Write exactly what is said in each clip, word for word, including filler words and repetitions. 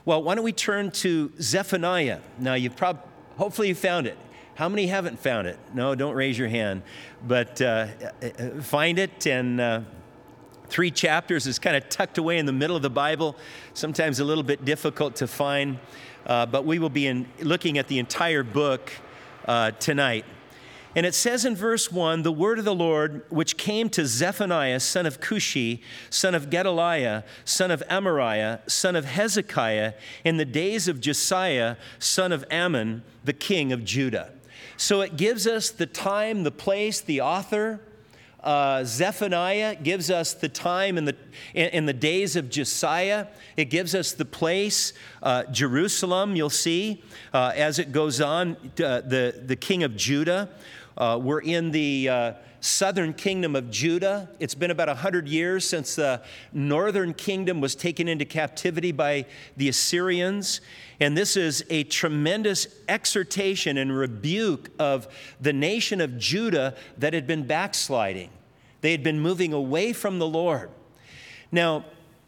Well, why don't we turn to Zephaniah? Now, you've probably, hopefully you found it. How many haven't found it? No, don't raise your hand. But uh, find it, and uh, three chapters is kind of tucked away in the middle of the Bible, sometimes a little bit difficult to find. Uh, but we will be in, looking at the entire book uh, tonight. And it says in verse one, the word of the Lord, which came to Zephaniah, son of Cushi, son of Gedaliah, son of Amariah, son of Hezekiah, in the days of Josiah, son of Ammon, the king of Judah. So it gives us the time, the place, the author. Uh, Zephaniah gives us the time in the in, in the days of Josiah. It gives us the place, uh, Jerusalem. You'll see uh, as it goes on, uh, the the king of Judah. Uh, we're in the uh, southern kingdom of Judah. It's been about one hundred years since the northern kingdom was taken into captivity by the Assyrians. And this is a tremendous exhortation and rebuke of the nation of Judah that had been backsliding. They had been moving away from the Lord. Now,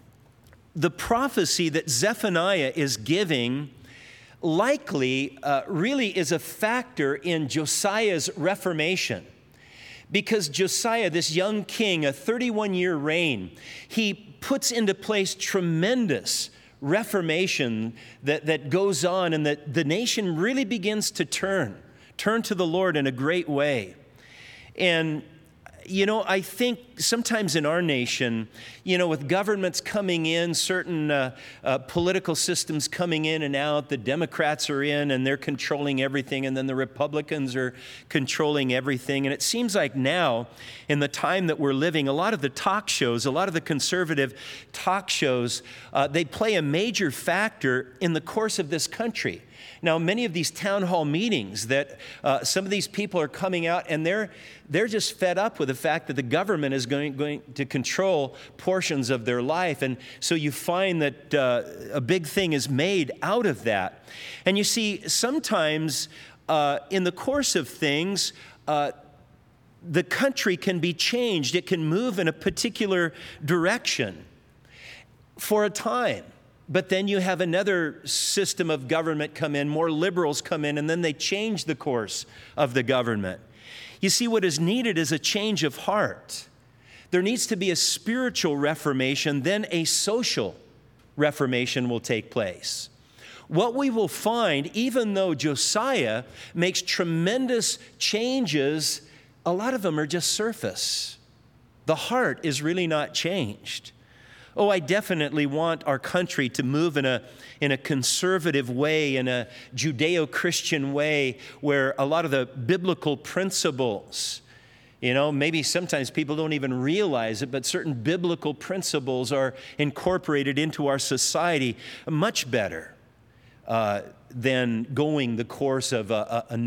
the prophecy that Zephaniah is giving likely uh, really is a factor in Josiah's reformation. Because Josiah, this young king, a thirty-one-year reign, he puts into place tremendous reformation that, that goes on, and that the nation really begins to turn, turn to the Lord in a great way. And you know, I think sometimes in our nation, you know, with governments coming in, certain uh, uh, political systems coming in and out, the Democrats are in and they're controlling everything, and then the Republicans are controlling everything. And it seems like now, in the time that we're living, a lot of the talk shows, a lot of the conservative talk shows, uh, they play a major factor in the course of this country. Now, many of these town hall meetings that uh, some of these people are coming out, and they're they're just fed up with the fact that the government is going, going to control portions of their life. And so you find that uh, a big thing is made out of that. And you see, sometimes uh, in the course of things, uh, the country can be changed. It can move in a particular direction for a time. But then you have another system of government come in, more liberals come in, and then they change the course of the government. You see, what is needed is a change of heart. There needs to be a spiritual reformation, then a social reformation will take place. What we will find, even though Josiah makes tremendous changes, a lot of them are just surface. The heart is really not changed. Oh, I definitely want our country to move in a in a conservative way, in a Judeo-Christian way, where a lot of the biblical principles, you know, maybe sometimes people don't even realize it, but certain biblical principles are incorporated into our society much better uh, than going the course of a, a, a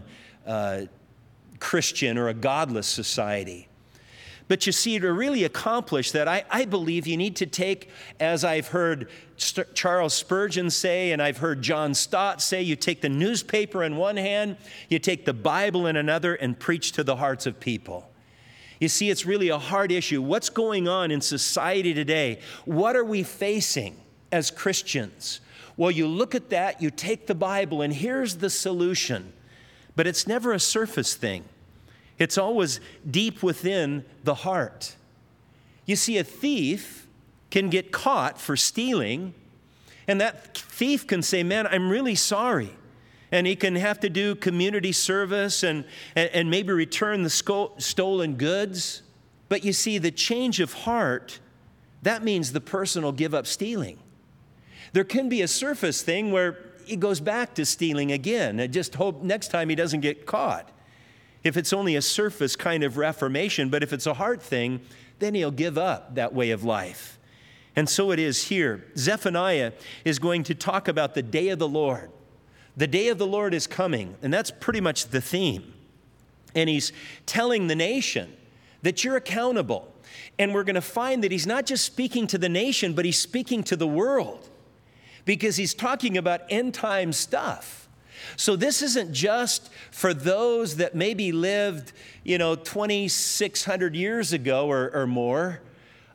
non-Christian uh, or a godless society. But you see, to really accomplish that, I, I believe you need to take, as I've heard St- Charles Spurgeon say, and I've heard John Stott say, you take the newspaper in one hand, you take the Bible in another, and preach to the hearts of people. You see, it's really a hard issue. What's going on in society today? What are we facing as Christians? Well, you look at that, you take the Bible, and here's the solution. But it's never a surface thing. It's always deep within the heart. You see, a thief can get caught for stealing, and that thief can say, man, I'm really sorry. And he can have to do community service and, and, and maybe return the sco- stolen goods. But you see, the change of heart, that means the person will give up stealing. There can be a surface thing where he goes back to stealing again and just hope next time he doesn't get caught. If it's only a surface kind of reformation, but if it's a heart thing, then he'll give up that way of life. And so it is here. Zephaniah is going to talk about the day of the Lord. The day of the Lord is coming, and that's pretty much the theme. And he's telling the nation that you're accountable. And we're going to find that he's not just speaking to the nation, but he's speaking to the world, because he's talking about end time stuff. So this isn't just for those that maybe lived, you know, twenty-six hundred years ago or, or more.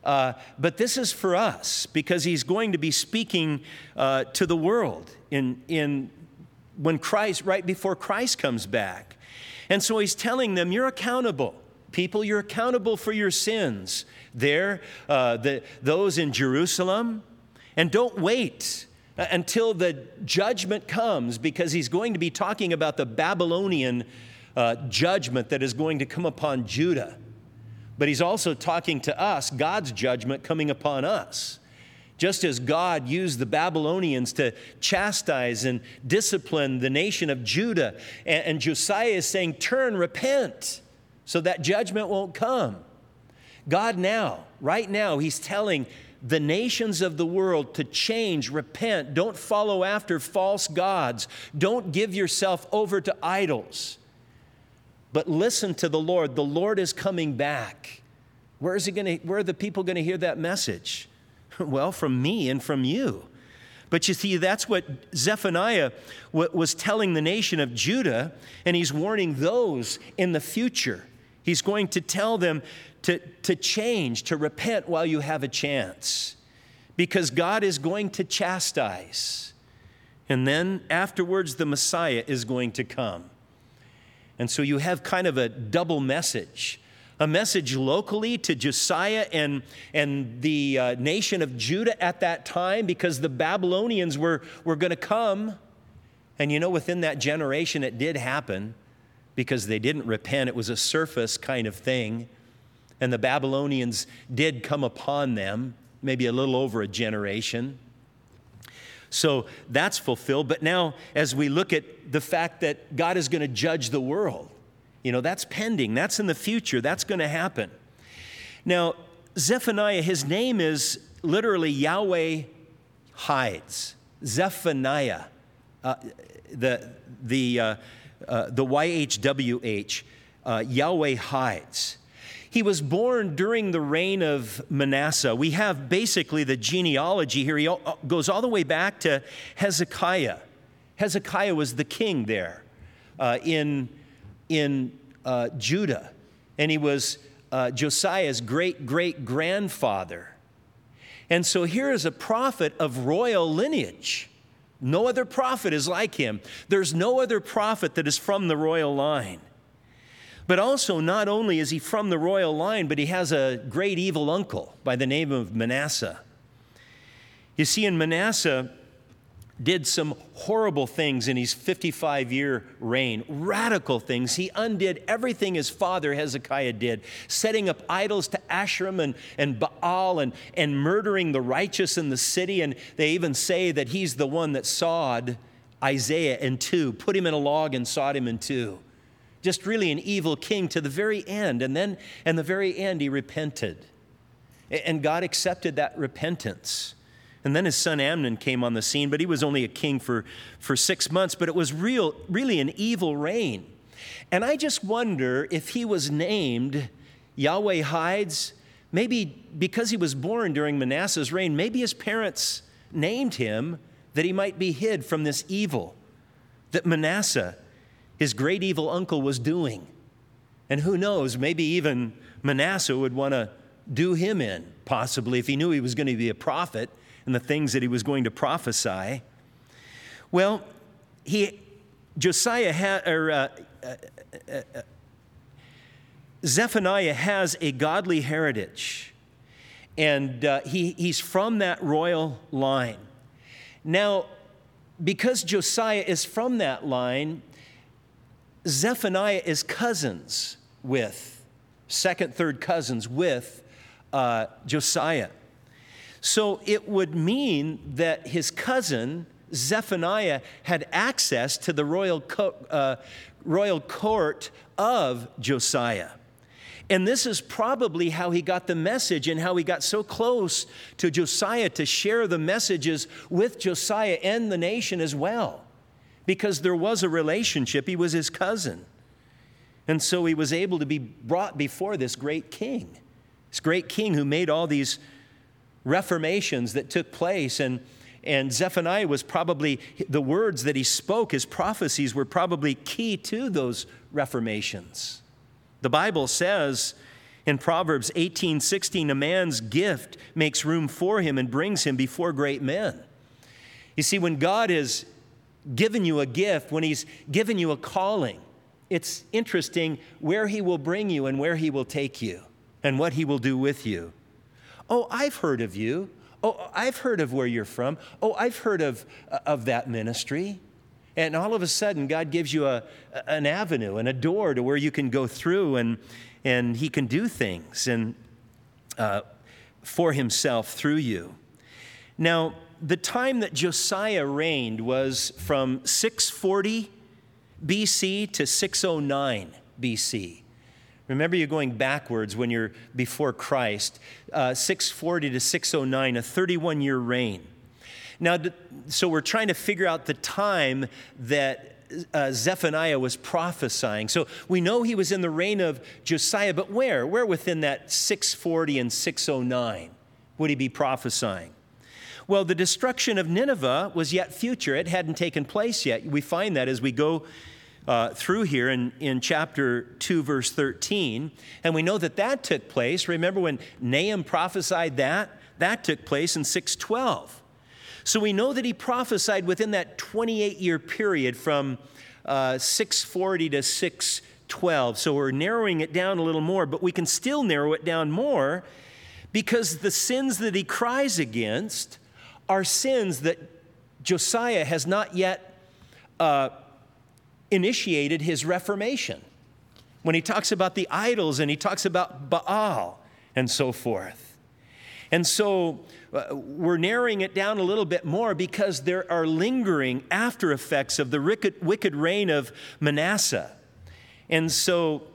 Uh, but this is for us because he's going to be speaking uh, to the world in, in when Christ, right before Christ comes back. And so he's telling them, you're accountable. People, you're accountable for your sins. There, uh, the, those in Jerusalem. And don't wait until the judgment comes, because he's going to be talking about the Babylonian uh, judgment that is going to come upon Judah. But he's also talking to us, God's judgment coming upon us. Just as God used the Babylonians to chastise and discipline the nation of Judah, and, and Josiah is saying, turn, repent, so that judgment won't come. God now, right now, he's telling the nations of the world to change, repent, don't follow after false gods, don't give yourself over to idols. But listen to the Lord. The Lord is coming back. Where is he going to, where are the people going to hear that message? Well, from me and from you. But you see, that's what Zephaniah was telling the nation of Judah, and he's warning those in the future. He's going to tell them to, to change, to repent while you have a chance, because God is going to chastise. And then afterwards, the Messiah is going to come. And so you have kind of a double message. A message locally to Josiah and, and the uh, nation of Judah at that time, because the Babylonians were, were going to come. And you know, within that generation, it did happen because they didn't repent. It was a surface kind of thing. And the Babylonians did come upon them, maybe a little over a generation. So that's fulfilled. But now, as we look at the fact that God is going to judge the world, you know, that's pending. That's in the future. That's going to happen. Now, Zephaniah, his name is literally Yahweh hides. Zephaniah, uh, the the uh, uh, the Y H W H, uh, Yahweh hides. He was born during the reign of Manasseh. We have basically the genealogy here. He goes all the way back to Hezekiah. Hezekiah was the king there uh, in in uh, Judah, and he was uh, Josiah's great-great-grandfather. And so here is a prophet of royal lineage. No other prophet is like him. There's no other prophet that is from the royal line. But also, not only is he from the royal line, but he has a great evil uncle by the name of Manasseh. You see, in Manasseh did some horrible things in his fifty-five-year reign, radical things. He undid everything his father Hezekiah did, setting up idols to Asherim and, and Baal and, and murdering the righteous in the city. And they even say that he's the one that sawed Isaiah in two, put him in a log and sawed him in two. Just really an evil king to the very end. And then in the very end, he repented. And God accepted that repentance. And then his son Amnon came on the scene, but he was only a king for, for six months. But it was real, really an evil reign. And I just wonder if he was named Yahweh hides, maybe because he was born during Manasseh's reign, maybe his parents named him that he might be hid from this evil that Manasseh, his great evil uncle, was doing. And who knows, maybe even Manasseh would want to do him in, possibly, if he knew he was going to be a prophet and the things that he was going to prophesy. Well, he, Josiah had, or uh, uh, uh, uh, Zephaniah has a godly heritage, and uh, he, he's from that royal line. Now, because Josiah is from that line, Zephaniah is cousins with, second, third cousins with uh, Josiah. So it would mean that his cousin, Zephaniah, had access to the royal, co- uh, royal court of Josiah. And this is probably how he got the message and how he got so close to Josiah to share the messages with Josiah and the nation as well. Because there was a relationship. He was his cousin. And so he was able to be brought before this great king. This great king who made all these reformations that took place. And, and Zephaniah was probably, the words that he spoke, his prophecies were probably key to those reformations. The Bible says In Proverbs eighteen sixteen, a man's gift makes room for him and brings him before great men. You see, when God has given you a gift, when he's given you a calling, it's interesting where he will bring you and where he will take you and what he will do with you. Oh, I've heard of you. Oh, I've heard of where you're from. Oh, I've heard of, of that ministry. And all of a sudden, God gives you a, an avenue and a door to where you can go through, and, and he can do things and uh, for himself through you. Now, the time that Josiah reigned was from six forty B C to six oh nine B C. Remember, you're going backwards when you're before Christ. Uh, six forty to six oh nine, a thirty-one year reign. Now, so we're trying to figure out the time that uh, Zephaniah was prophesying. So we know he was in the reign of Josiah, but where? Where within that six forty and six oh nine would he be prophesying? Well, the destruction of Nineveh was yet future. It hadn't taken place yet. We find that as we go uh, through here in, in chapter two, verse thirteen. And we know that that took place. Remember when Nahum prophesied that? That took place in six twelve. So we know that he prophesied within that twenty-eight year period from uh, six forty to six twelve. So we're narrowing it down a little more, but we can still narrow it down more because the sins that he cries against are sins that Josiah has not yet uh, initiated his reformation. When he talks about the idols and he talks about Baal and so forth. And so uh, we're narrowing it down a little bit more because there are lingering after effects of the wicked, wicked reign of Manasseh. And so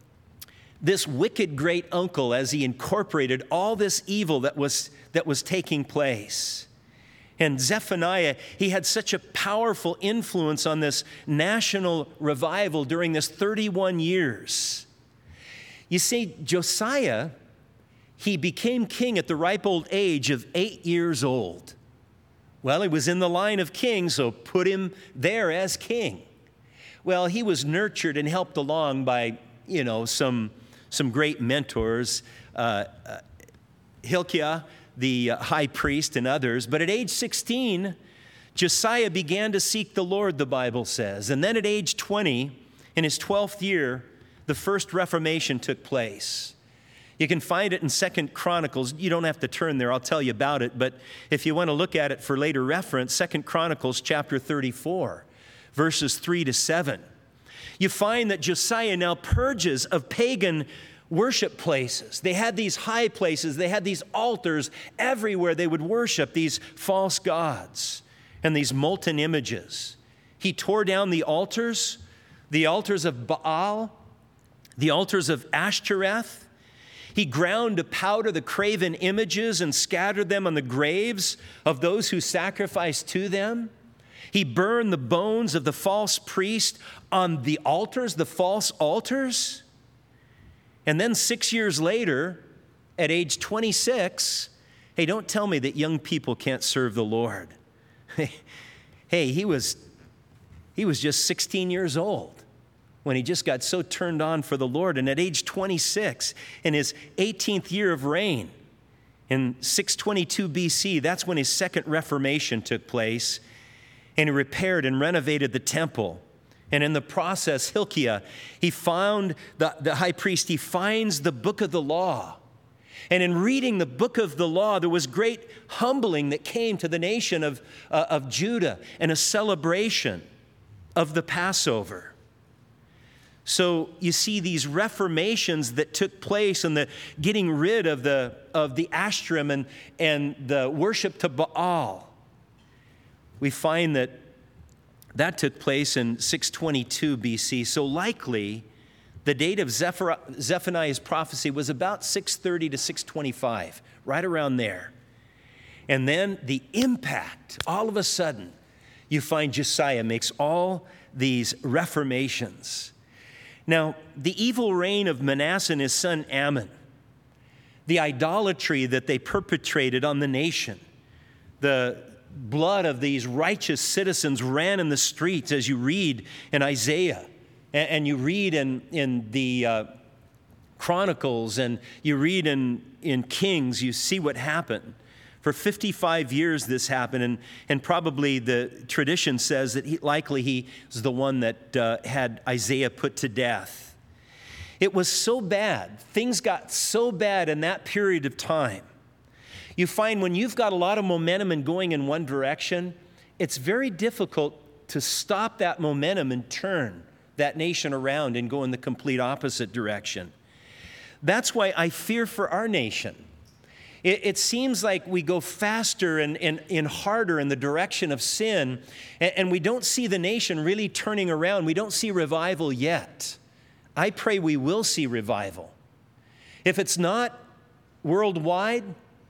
this wicked great uncle, as he incorporated all this evil that was, that was taking place. And Zephaniah, he had such a powerful influence on this national revival during this thirty-one years. You see, Josiah, he became king at the ripe old age of eight years old. Well, he was in the line of kings, so put him there as king. Well, he was nurtured and helped along by, you know, some, some great mentors, uh, uh, Hilkiah, the high priest, and others. But at age sixteen, Josiah began to seek the Lord, the Bible says. And then at age twenty, in his twelfth year, the first Reformation took place. You can find it in Second Chronicles. You don't have to turn there. I'll tell you about it. But if you want to look at it for later reference, Second Chronicles chapter thirty-four, verses three to seven. You find that Josiah now purges of pagan worship places. They had these high places. They had these altars everywhere. They would worship these false gods and these molten images. He tore down the altars, the altars of Baal, the altars of Ashtoreth. He ground to powder the graven images and scattered them on the graves of those who sacrificed to them. He burned the bones of the false priest on the altars, the false altars. And then six years later, at age twenty-six, hey, don't tell me that young people can't serve the Lord. Hey, he was, he was just sixteen years old when he just got so turned on for the Lord. And at age twenty-six, in his eighteenth year of reign, in six twenty-two B C, that's when his second Reformation took place. And he repaired and renovated the temple. And in the process, Hilkiah, he found, the, the high priest, he finds the book of the law. And in reading the book of the law, there was great humbling that came to the nation of, uh, of Judah and a celebration of the Passover. So you see these reformations that took place and the getting rid of the, of the Ashtoreth and, and the worship to Baal. We find that that took place in six twenty-two B C. So likely, the date of Zephaniah's prophecy was about six thirty to six twenty-five, right around there. And then the impact, all of a sudden, you find Josiah makes all these reformations. Now, the evil reign of Manasseh and his son Ammon, the idolatry that they perpetrated on the nation, the blood of these righteous citizens ran in the streets, as you read in Isaiah, and you read in, in the, uh, Chronicles and you read in, in Kings, you see what happened. For fifty-five years this happened, and, and probably the tradition says that he, likely he was the one that uh, had Isaiah put to death. It was so bad, things got so bad in that period of time. You find when you've got a lot of momentum and going in one direction, it's very difficult to stop that momentum and turn that nation around and go in the complete opposite direction. That's why I fear for our nation. It, it seems like we go faster and, and, and harder in the direction of sin, and, and we don't see the nation really turning around. We don't see revival yet. I pray we will see revival. If it's not worldwide,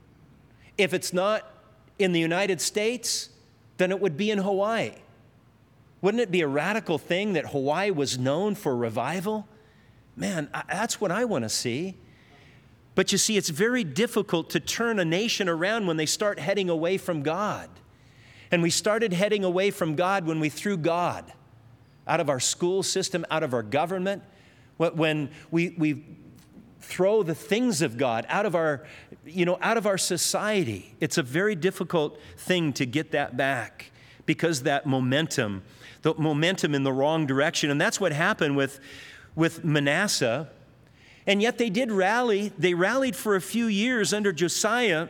if it's not in the United States, then it would be in Hawaii. Wouldn't it be a radical thing that Hawaii was known for revival? Man, that's what I want to see. But you see, it's very difficult to turn a nation around when they start heading away from God. And we started heading away from God when we threw God out of our school system, out of our government, when we, we throw the things of God out of our, you know, out of our society. It's a very difficult thing to get that back because that momentum, the momentum in the wrong direction. And that's what happened with, with Manasseh. And yet they did rally. They rallied for a few years under Josiah.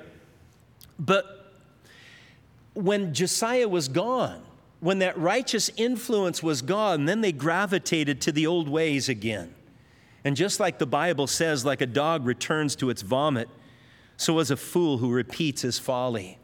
But when Josiah was gone, when that righteous influence was gone, then they gravitated to the old ways again. And just like the Bible says, like a dog returns to its vomit, so is a fool who repeats his folly.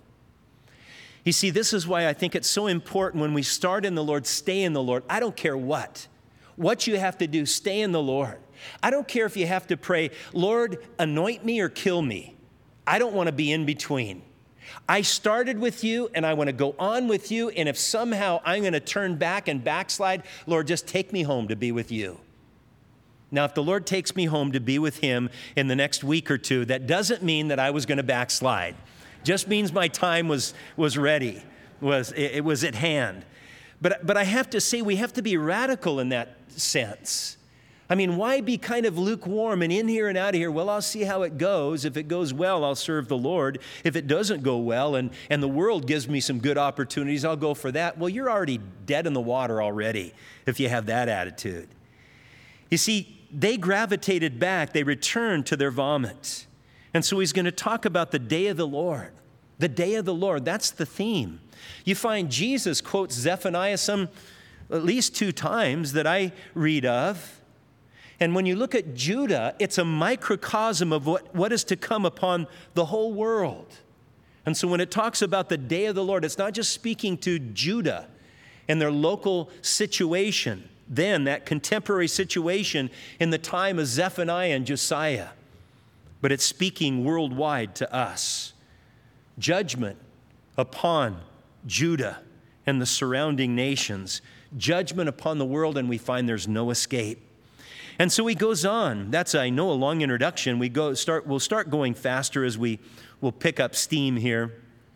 You see, this is why I think it's so important when we start in the Lord, stay in the Lord. I don't care what. What you have to do, stay in the Lord. I don't care if you have to pray, Lord, anoint me or kill me. I don't want to be in between. I started with you and I want to go on with you. And if somehow I'm going to turn back and backslide, Lord, just take me home to be with you. Now, if the Lord takes me home to be with him in the next week or two, that doesn't mean that I was going to backslide. Just means my time was, was ready, was, it, it was at hand. But, but I have to say, we have to be radical in that sense. I mean, why be kind of lukewarm and in here and out of here? Well, I'll see how it goes. If it goes well, I'll serve the Lord. If it doesn't go well and, and the world gives me some good opportunities, I'll go for that. Well, you're already dead in the water already if you have that attitude. You see, they gravitated back. They returned to their vomit. And so he's going to talk about the day of the Lord. The day of the Lord, that's the theme. You find Jesus quotes Zephaniah some, at least two times that I read of. And when you look at Judah, it's a microcosm of what, what is to come upon the whole world. And so when it talks about the day of the Lord, it's not just speaking to Judah and their local situation, then that contemporary situation in the time of Zephaniah and Josiah, but it's speaking worldwide to us. Judgment upon Judah and the surrounding nations. Judgment upon the world, and we find there's no escape. And so he goes on. That's, I know, a long introduction. We go start. We'll start going faster as we will pick up steam here.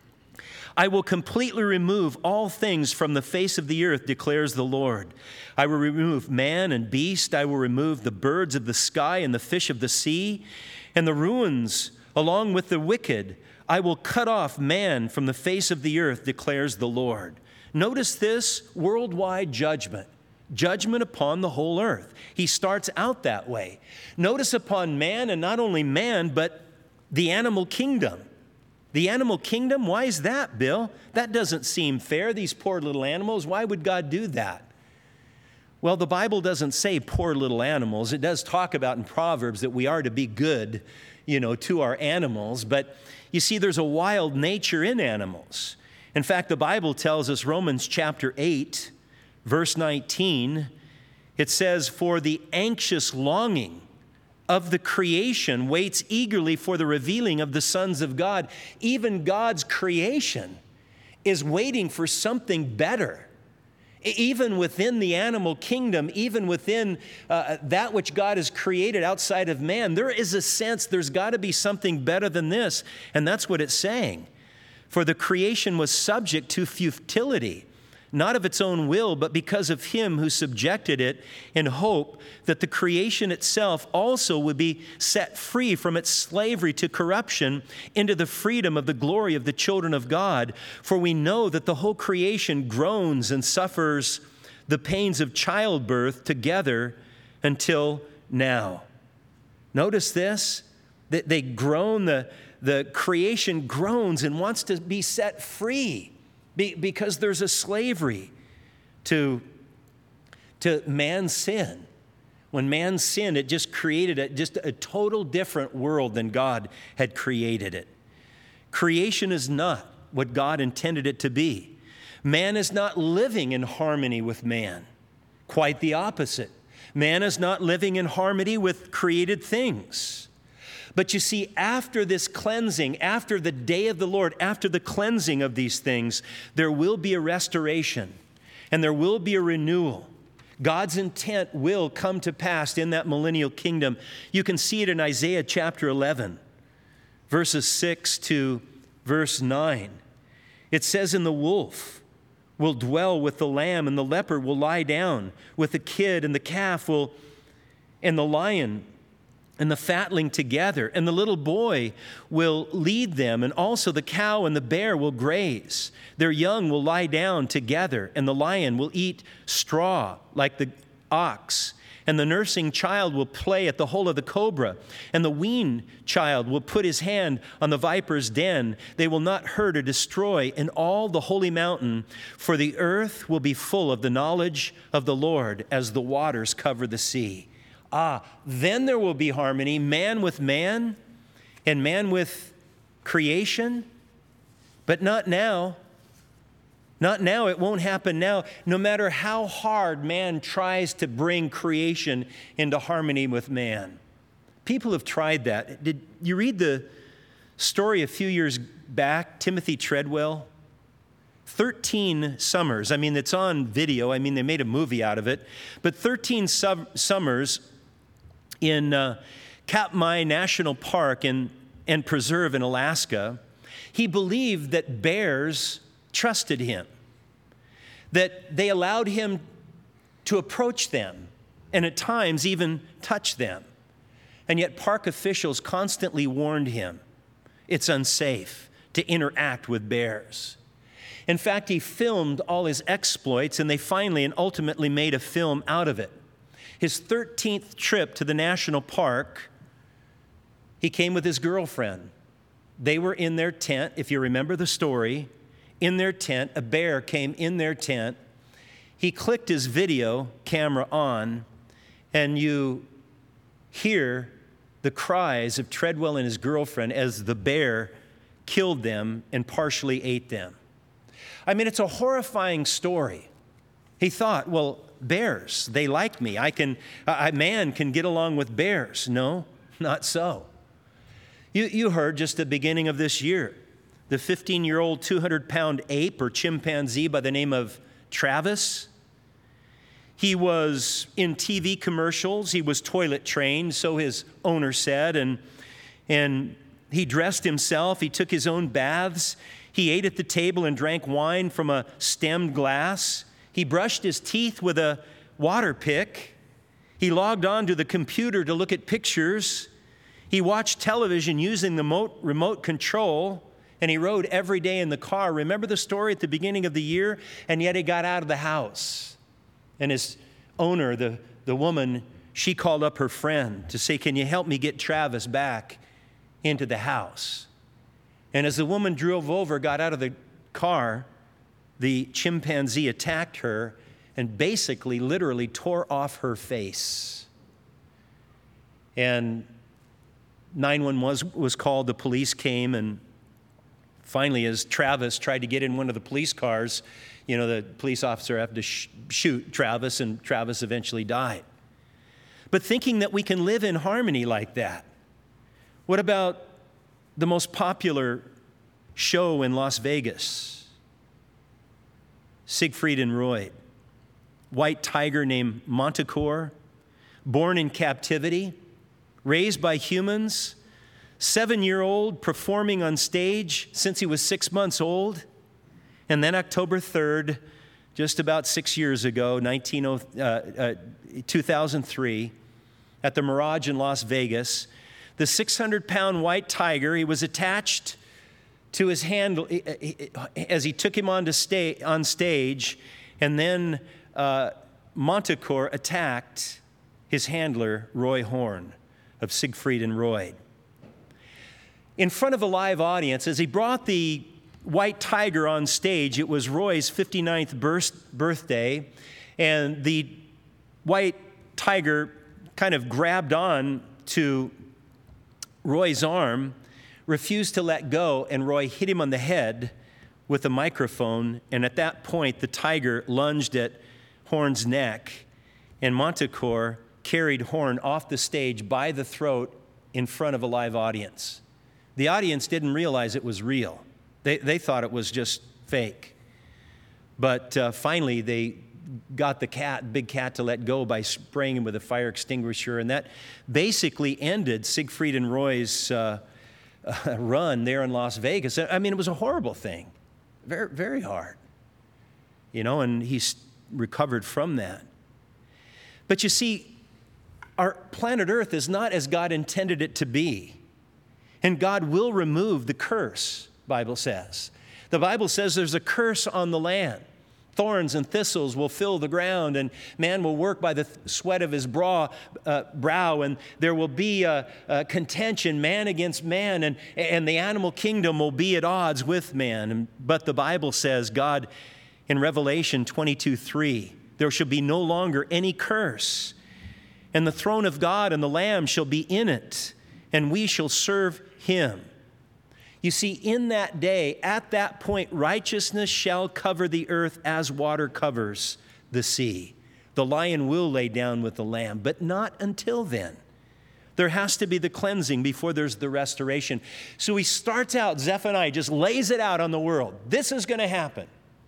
I will completely remove all things from the face of the earth, declares the Lord. I will remove man and beast. I will remove the birds of the sky and the fish of the sea, and the ruins along with the wicked. I will cut off man from the face of the earth, declares the Lord. Notice this worldwide judgment. Judgment upon the whole earth. He starts out that way. Notice upon man, and not only man, but the animal kingdom. The animal kingdom, why is that, Bill? That doesn't seem fair, these poor little animals. Why would God do that? Well, the Bible doesn't say poor little animals. It does talk about in Proverbs that we are to be good, you know, to our animals. But you see, there's a wild nature in animals. In fact, the Bible tells us, Romans chapter eight, verse nineteen, it says, for the anxious longing of the creation waits eagerly for the revealing of the sons of God. Even God's creation is waiting for something better. Even within the animal kingdom, even within uh, that which God has created outside of man, there is a sense there's got to be something better than this. And that's what it's saying. For the creation was subject to futility. not of its own will, but because of him who subjected it, in hope that the creation itself also would be set free from its slavery to corruption into the freedom of the glory of the children of God. For we know that the whole creation groans and suffers the pains of childbirth together until now. Notice this, that they groan, the, the creation groans and wants to be set free because there's a slavery to, to man's sin. When man sinned, it just created a, just a total different world than God had created it. Creation is not what God intended it to be. Man is not living in harmony with man. Quite the opposite. Man is not living in harmony with created things. But you see, after this cleansing, after the day of the Lord, after the cleansing of these things, there will be a restoration and there will be a renewal. God's intent will come to pass in that millennial kingdom. You can see it in Isaiah chapter eleven, verses six to verse nine. It says, "And the wolf will dwell with the lamb, and the leopard will lie down with the kid, and the calf will, and the lion and the fatling together, and the little boy will lead them, and also the cow and the bear will graze. Their young will lie down together, and the lion will eat straw like the ox, and the nursing child will play at the hole of the cobra, and the weaned child will put his hand on the viper's den. They will not hurt or destroy in all the holy mountain, for the earth will be full of the knowledge of the Lord as the waters cover the sea." Ah, then there will be harmony, man with man and man with creation, but not now. Not now. It won't happen now. No matter how hard man tries to bring creation into harmony with man. People have tried that. Did you read the story a few years back, Timothy Treadwell? thirteen summers. I mean, it's on video. I mean, they made a movie out of it. But thirteen sub- summers in uh, Katmai National Park and, and Preserve in Alaska, he believed that bears trusted him, that they allowed him to approach them and at times even touch them. And yet park officials constantly warned him it's unsafe to interact with bears. In fact, he filmed all his exploits, and they finally and ultimately made a film out of it. His thirteenth trip to the national park, he came with his girlfriend. They were in their tent, if you remember the story, in their tent. A bear came in their tent. He clicked his video camera on, and you hear the cries of Treadwell and his girlfriend as the bear killed them and partially ate them. I mean, it's a horrifying story. He thought, well, bears, they like me. I can, a man can get along with bears. No, not so. You, you heard just at the beginning of this year, the fifteen-year-old two hundred pound ape or chimpanzee by the name of Travis. He was in T V commercials. He was toilet trained, so his owner said, and, and he dressed himself. He took his own baths. He ate at the table and drank wine from a stemmed glass. He brushed his teeth with a water pick. He logged on to the computer to look at pictures. He watched television using the remote, remote control, and he rode every day in the car. Remember the story at the beginning of the year? And yet he got out of the house. And his owner, the, the woman, she called up her friend to say, "Can you help me get Travis back into the house?" And as the woman drove over, got out of the car, the chimpanzee attacked her and basically, literally tore off her face. And nine one one was, was called, the police came, and finally, as Travis tried to get in one of the police cars, you know, the police officer had to sh- shoot Travis, and Travis eventually died. But thinking that we can live in harmony like that, what about the most popular show in Las Vegas? Siegfried and Roy, white tiger named Manticore, born in captivity, raised by humans, seven-year-old performing on stage since he was six months old. And then October third, just about six years ago, two thousand three, at the Mirage in Las Vegas. The six hundred pound white tiger, he was attached to his handle as he took him on, to stay, on stage, and then uh, Manticore attacked his handler, Roy Horn, of Siegfried and Roy. In front of a live audience, as he brought the white tiger on stage, it was Roy's fifty-ninth birthday, and the white tiger kind of grabbed on to Roy's arm, refused to let go, and Roy hit him on the head with a microphone, and at that point, the tiger lunged at Horn's neck, and Manticore carried Horn off the stage by the throat in front of a live audience. The audience didn't realize it was real. They, they thought it was just fake. But uh, finally, they got the cat, big cat, to let go by spraying him with a fire extinguisher, and that basically ended Siegfried and Roy's uh, uh, run there in Las Vegas. I mean, it was a horrible thing, very, very hard, you know, and he's recovered from that. But you see, our planet Earth is not as God intended it to be, and God will remove the curse, Bible says. The Bible says there's a curse on the land. Thorns and thistles will fill the ground, and man will work by the sweat of his brow, uh, brow and there will be a, a contention, man against man, and, and the animal kingdom will be at odds with man. And, but the Bible says, God, in Revelation twenty-two three, there shall be no longer any curse, and the throne of God and the Lamb shall be in it, and we shall serve him. You see, in that day, at that point, righteousness shall cover the earth as water covers the sea. The lion will lay down with the lamb, but not until then. There has to be the cleansing before there's the restoration. So he starts out, Zephaniah just lays it out on the world. This is going to happen.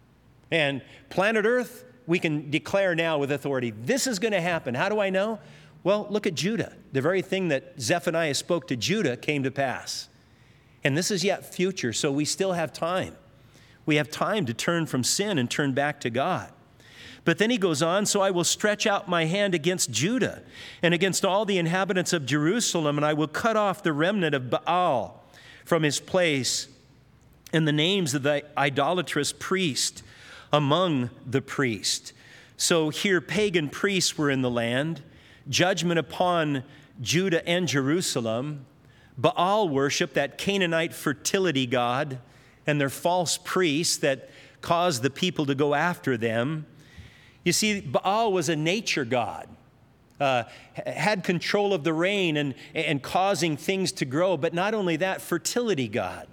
And planet Earth, we can declare now with authority, this is going to happen. How do I know? Well, look at Judah. The very thing that Zephaniah spoke to Judah came to pass. And this is yet future, so we still have time. We have time to turn from sin and turn back to God. But then he goes on, so I will stretch out my hand against Judah and against all the inhabitants of Jerusalem, and I will cut off the remnant of Baal from his place, and the names of the idolatrous priest among the priest. So here pagan priests were in the land, judgment upon Judah and Jerusalem, Baal worship, that Canaanite fertility god, and their false priests that caused the people to go after them. You see, Baal was a nature god, uh, had control of the rain and, and causing things to grow, but not only that, fertility god.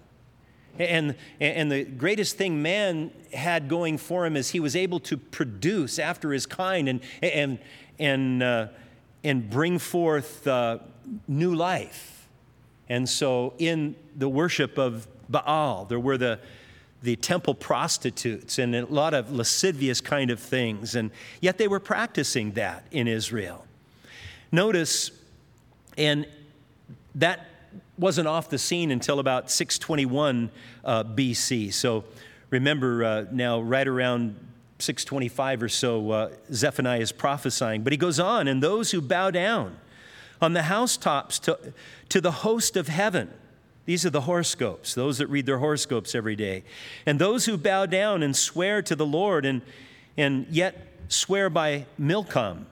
And, and the greatest thing man had going for him is he was able to produce after his kind and, and, and, uh, and bring forth uh, new life. And so in the worship of Baal, there were the, the temple prostitutes and a lot of lascivious kind of things. And yet they were practicing that in Israel. Notice, and that wasn't off the scene until about six twenty-one uh, B C. So remember uh, now right around six twenty-five or so, uh, Zephaniah is prophesying. But he goes on, and those who bow down on the housetops to, to the host of heaven. These are the horoscopes, those that read their horoscopes every day. And those who bow down and swear to the Lord and, and yet swear by Milcom.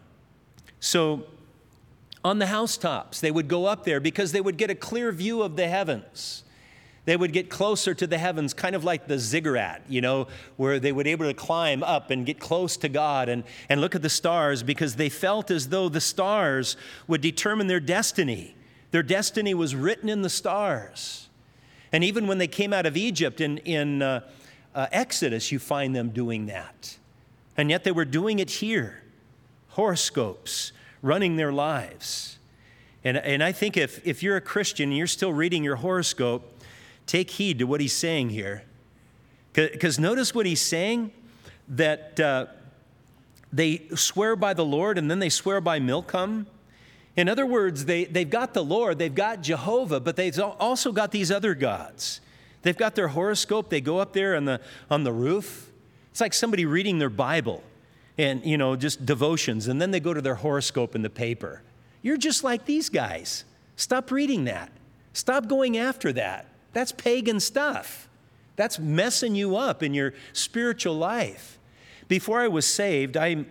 So on the housetops, they would go up there because they would get a clear view of the heavens. They would get closer to the heavens, kind of like the ziggurat, you know, where they would be able to climb up and get close to God and, and look at the stars, because they felt as though the stars would determine their destiny. Their destiny was written in the stars. And even when they came out of Egypt in, in uh, uh, Exodus, you find them doing that. And yet they were doing it here. Horoscopes, running their lives. And, and I think if, if you're a Christian and you're still reading your horoscope, take heed to what he's saying here. Because notice what he's saying, that uh, they swear by the Lord and then they swear by Milcom. In other words, they, they've got the Lord, they've got Jehovah, but they've also got these other gods. They've got their horoscope. They go up there on the, on the roof It's like somebody reading their Bible and, you know, just devotions, and then they go to their horoscope in the paper. You're just like these guys. Stop reading that. Stop going after that. That's pagan stuff. That's messing you up in your spiritual life. Before I was saved, I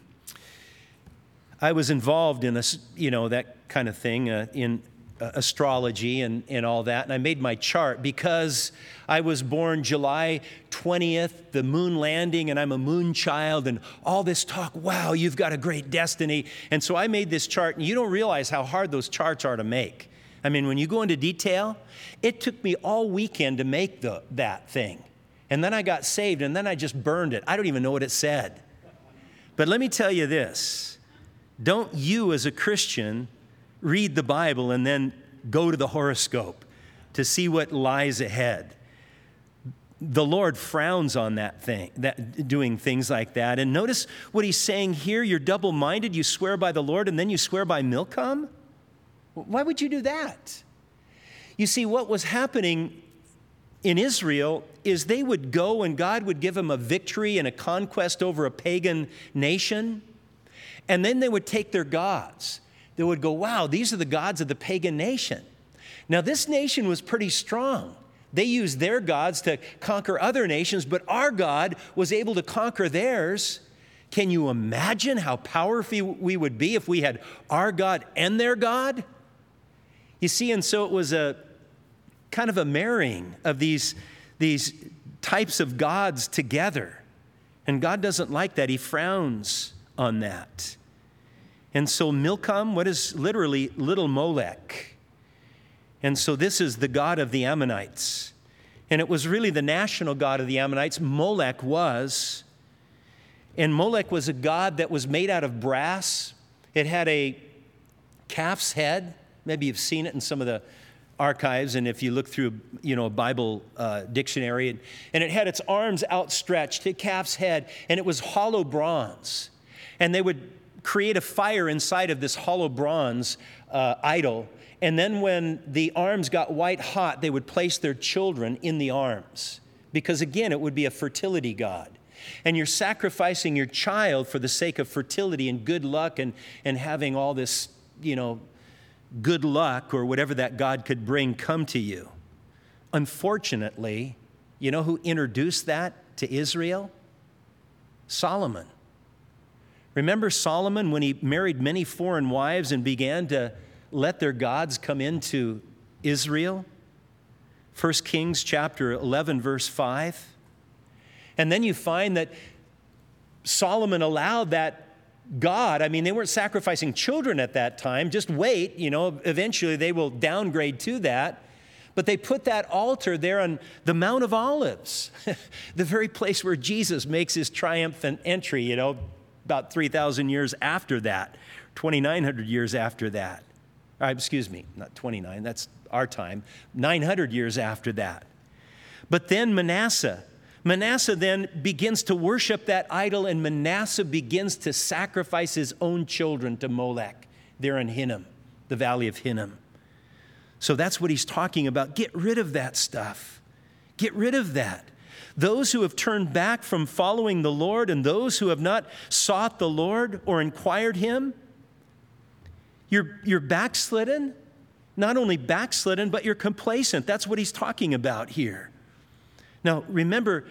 I was involved in a, you know, that kind of thing, uh, in uh, astrology and, and all that. And I made my chart because I was born July twentieth, the moon landing, and I'm a moon child, and all this talk, wow, you've got a great destiny. And so I made this chart, and you don't realize how hard those charts are to make. I mean, when you go into detail, it took me all weekend to make the, that thing. And then I got saved, and then I just burned it. I don't even know what it said. But let me tell you this. Don't you, as a Christian, read the Bible and then go to the horoscope to see what lies ahead. The Lord frowns on that thing, that doing things like that. And notice what he's saying here. You're double-minded. You swear by the Lord, and then you swear by Milcom? Why would you do that? You see, what was happening in Israel is they would go and God would give them a victory and a conquest over a pagan nation. And then they would take their gods. They would go, wow, these are the gods of the pagan nation. Now, this nation was pretty strong. They used their gods to conquer other nations, but our God was able to conquer theirs. Can you imagine how powerful we would be if we had our God and their God? You see, and so it was a kind of a marrying of these, these types of gods together. And God doesn't like that. He frowns on that. And so Milcom, what is literally little Molech? And so this is the god of the Ammonites. And it was really the national god of the Ammonites. Molech was. And Molech was a god that was made out of brass. It had a calf's head. Maybe you've seen it in some of the archives, and if you look through, you know, a Bible uh, dictionary, and, and it had its arms outstretched, a calf's head, and it was hollow bronze. And they would create a fire inside of this hollow bronze uh, idol, and then when the arms got white hot, they would place their children in the arms, because again, it would be a fertility god. And you're sacrificing your child for the sake of fertility and good luck and, and having all this, you know, good luck or whatever that God could bring come to you. Unfortunately, you know who introduced that to Israel? Solomon. Remember Solomon when he married many foreign wives and began to let their gods come into Israel? First Kings chapter eleven, verse five. And then you find that Solomon allowed that God, I mean, they weren't sacrificing children at that time. Just wait, you know, eventually they will downgrade to that. But they put that altar there on the Mount of Olives, the very place where Jesus makes his triumphant entry, you know, about three thousand years after that, twenty-nine hundred years after that. Uh, excuse me, not twenty-nine, that's our time, nine hundred years after that. But then Manasseh, Manasseh then begins to worship that idol, and Manasseh begins to sacrifice his own children to Molech there in Hinnom, the valley of Hinnom. So that's what he's talking about. Get rid of that stuff. Get rid of that. Those who have turned back from following the Lord and those who have not sought the Lord or inquired him, you're, you're backslidden. Not only backslidden, but you're complacent. That's what he's talking about here. Now, remember,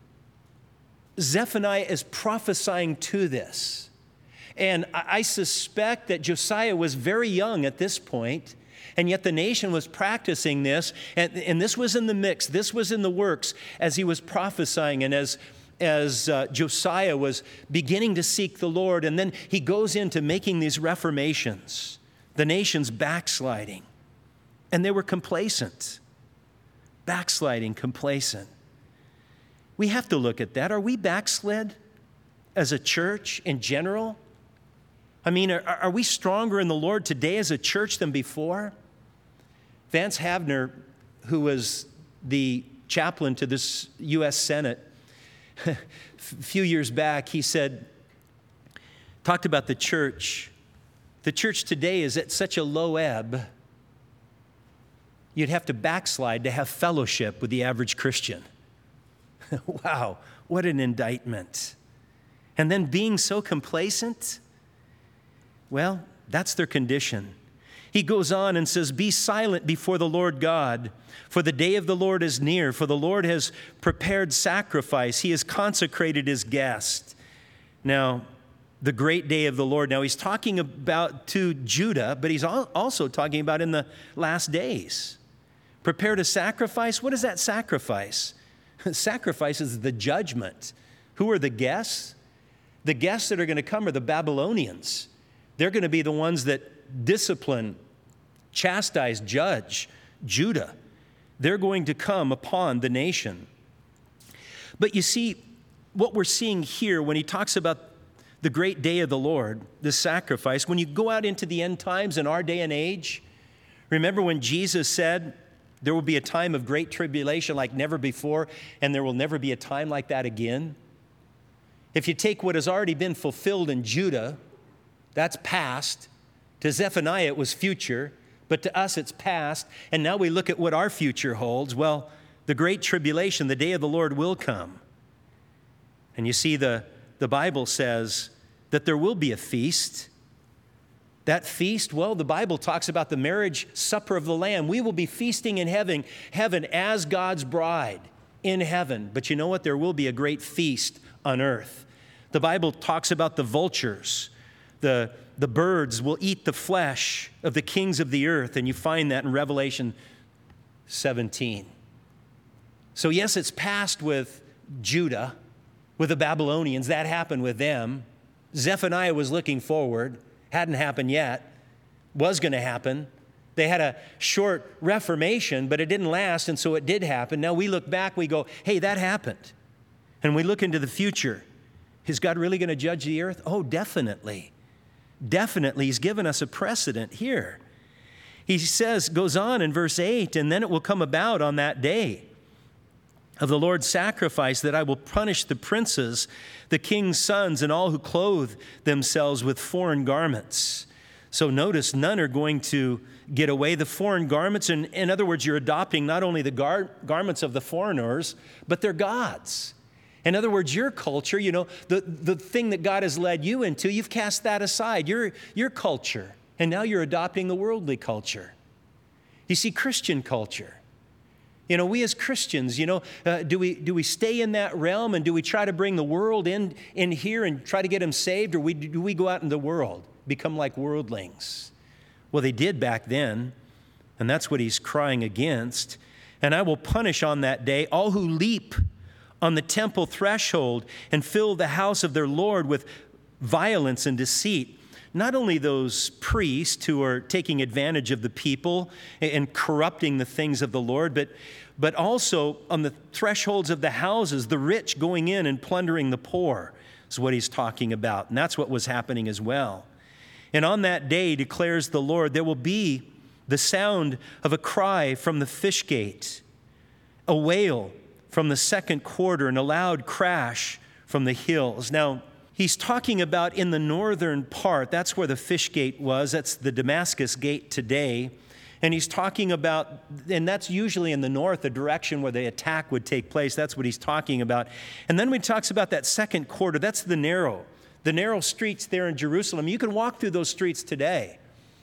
Zephaniah is prophesying to this. And I suspect that Josiah was very young at this point, and yet the nation was practicing this, and, and this was in the mix, this was in the works as he was prophesying and as, as uh, Josiah was beginning to seek the Lord. And then he goes into making these reformations, the nation's backsliding, and they were complacent. Backsliding, complacent. We have to look at that. Are we backslid as a church in general? I mean, are, are we stronger in the Lord today as a church than before? Vance Havner, who was the chaplain to this U S Senate, a few years back, he said, talked about the church. The church today is at such a low ebb, you'd have to backslide to have fellowship with the average Christian. Wow, what an indictment. And then being so complacent, well, that's their condition. He goes on and says, be silent before the Lord God, for the day of the Lord is near, for the Lord has prepared sacrifice. He has consecrated his guest. Now, the great day of the Lord. Now, he's talking about to Judah, but he's also talking about in the last days. Prepared a sacrifice. What is that sacrifice? Sacrifice is the judgment. Who are the guests? The guests that are going to come are the Babylonians. They're going to be the ones that discipline, chastise, judge Judah. They're going to come upon the nation. But you see, what we're seeing here when he talks about the great day of the Lord, the sacrifice, when you go out into the end times in our day and age, remember when Jesus said there will be a time of great tribulation like never before, and there will never be a time like that again? If you take what has already been fulfilled in Judah, that's past. To Zephaniah, it was future, but to us, it's past. And now we look at what our future holds. Well, the great tribulation, the day of the Lord will come. And you see, the, the Bible says that there will be a feast. That feast, well, the Bible talks about the marriage supper of the Lamb. We will be feasting in heaven, heaven as God's bride in heaven. But you know what? There will be a great feast on earth. The Bible talks about the vultures. The, the birds will eat the flesh of the kings of the earth, and you find that in Revelation seventeen. So yes, it's past with Judah, with the Babylonians. That happened with them. Zephaniah was looking forward. Hadn't happened yet. Was going to happen. They had a short reformation, but it didn't last, and so it did happen. Now we look back, we go, hey, that happened. And we look into the future. Is God really going to judge the earth? Oh, definitely. Definitely. He's given us a precedent here. He says, goes on in verse eight, and then it will come about on that day of the Lord's sacrifice that I will punish the princes, the king's sons, and all who clothe themselves with foreign garments. So notice, none are going to get away. The foreign garments, in, in other words, you're adopting not only the gar- garments of the foreigners, but their gods. In other words, your culture, you know, the, the thing that God has led you into, you've cast that aside, your, your culture. And now you're adopting the worldly culture. You see, Christian culture. You know, we as Christians, you know, uh, do we do we stay in that realm, and do we try to bring the world in, in here and try to get them saved, or we, do we go out in the world, become like worldlings? Well, they did back then, and that's what he's crying against. And I will punish on that day all who leap on the temple threshold and fill the house of their Lord with violence and deceit. Not only those priests who are taking advantage of the people and corrupting the things of the Lord, but, but also on the thresholds of the houses, the rich going in and plundering the poor is what he's talking about. And that's what was happening as well. And on that day, declares the Lord, there will be the sound of a cry from the fish gate, a wail from the second quarter, and a loud crash from the hills. Now, he's talking about in the northern part, that's where the fish gate was, that's the Damascus gate today. And he's talking about, and that's usually in the north, the direction where the attack would take place. That's what he's talking about. And then when he talks about that second quarter, that's the narrow, the narrow streets there in Jerusalem. You can walk through those streets today.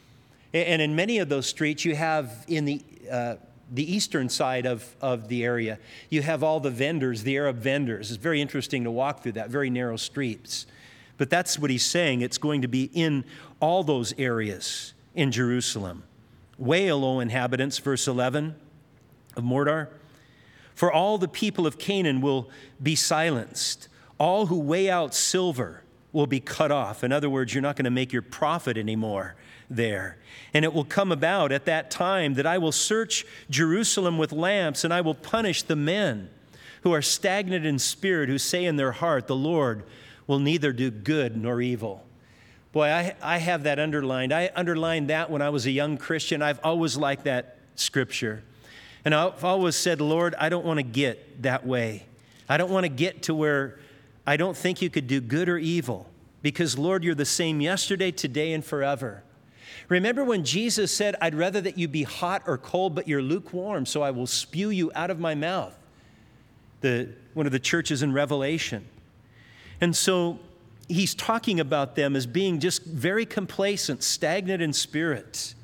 And in many of those streets, you have in the uh, the eastern side of, of the area, you have all the vendors, the Arab vendors. It's very interesting to walk through that, very narrow streets. But that's what he's saying. It's going to be in all those areas in Jerusalem. Wail, O inhabitants, verse eleven of Mordor, for all the people of Canaan will be silenced. All who weigh out silver will be cut off. In other words, you're not going to make your profit anymore there. And it will come about at that time that I will search Jerusalem with lamps, and I will punish the men who are stagnant in spirit, who say in their heart, the Lord will neither do good nor evil. Boy, I, I have that underlined. I underlined that when I was a young Christian. I've always liked that scripture. And I've always said, Lord, I don't want to get that way. I don't want to get to where I don't think you could do good or evil, because, Lord, you're the same yesterday, today, and forever. Remember when Jesus said, I'd rather that you be hot or cold, but you're lukewarm, so I will spew you out of my mouth. the, one of the churches in Revelation. And so he's talking about them as being just very complacent, stagnant in spirit.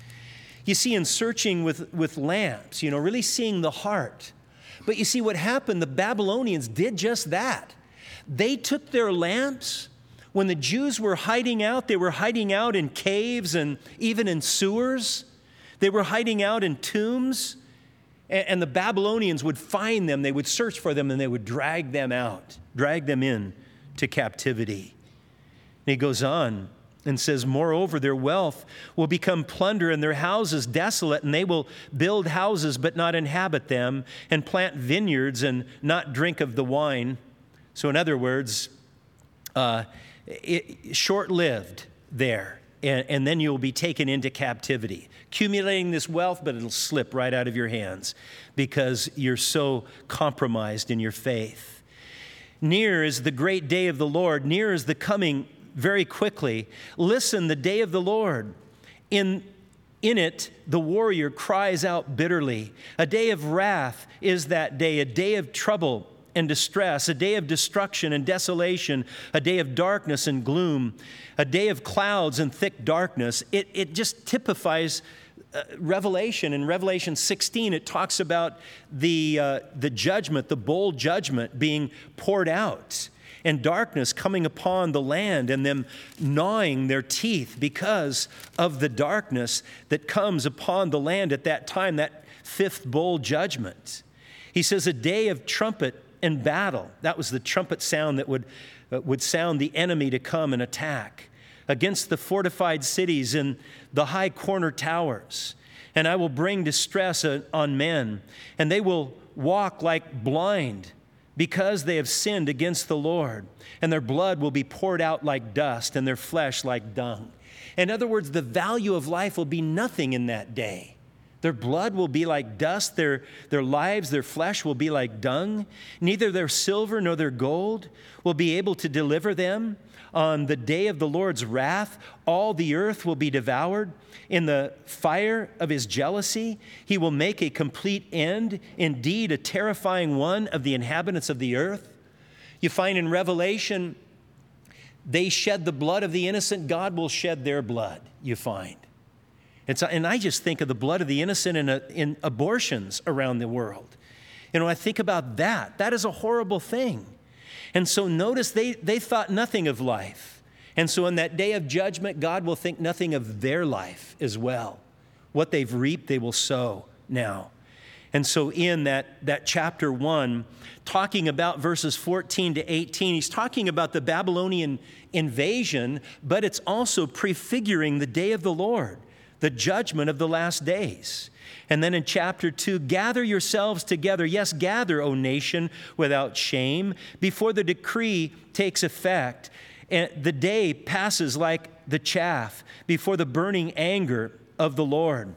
You see, in searching with, with lamps, you know, really seeing the heart. But you see what happened, the Babylonians did just that. They took their lamps. When the Jews were hiding out, they were hiding out in caves and even in sewers. They were hiding out in tombs. And, and the Babylonians would find them, they would search for them, and they would drag them out, drag them in to captivity. And he goes on and says, moreover, their wealth will become plunder and their houses desolate, and they will build houses but not inhabit them, and plant vineyards and not drink of the wine. So in other words, uh, it, short-lived there, and, and then you'll be taken into captivity. Accumulating this wealth, but it'll slip right out of your hands because you're so compromised in your faith. Near is the great day of the Lord. Near is the coming very quickly. Listen, the day of the Lord. In, in it, the warrior cries out bitterly. A day of wrath is that day, a day of trouble and distress, a day of destruction and desolation, a day of darkness and gloom, a day of clouds and thick darkness. It, it just typifies uh, Revelation. In Revelation sixteen, it talks about the, uh, the judgment, the bowl judgment being poured out, and darkness coming upon the land and them gnawing their teeth because of the darkness that comes upon the land at that time, that fifth bowl judgment. He says a day of trumpet and battle. That was the trumpet sound that would, uh, would sound the enemy to come and attack against the fortified cities and the high corner towers. And I will bring distress on men, and they will walk like blind, because they have sinned against the Lord, and their blood will be poured out like dust, and their flesh like dung. In other words, the value of life will be nothing in that day. Their blood will be like dust, their, their lives, their flesh will be like dung. Neither their silver nor their gold will be able to deliver them. On the day of the Lord's wrath, all the earth will be devoured. In the fire of his jealousy, he will make a complete end, indeed a terrifying one of the inhabitants of the earth. You find in Revelation, they shed the blood of the innocent, God will shed their blood, you find. And, so, and I just think of the blood of the innocent in, a, in abortions around the world. You know, I think about that. That is a horrible thing. And so notice they, they thought nothing of life. And so in that day of judgment, God will think nothing of their life as well. What they've reaped, they will sow now. And so in that, that chapter one, talking about verses fourteen to eighteen, he's talking about the Babylonian invasion, but it's also prefiguring the day of the Lord, the judgment of the last days. And then in chapter two, gather yourselves together. Yes, gather, O nation, without shame, before the decree takes effect. And the day passes like the chaff before the burning anger of the Lord.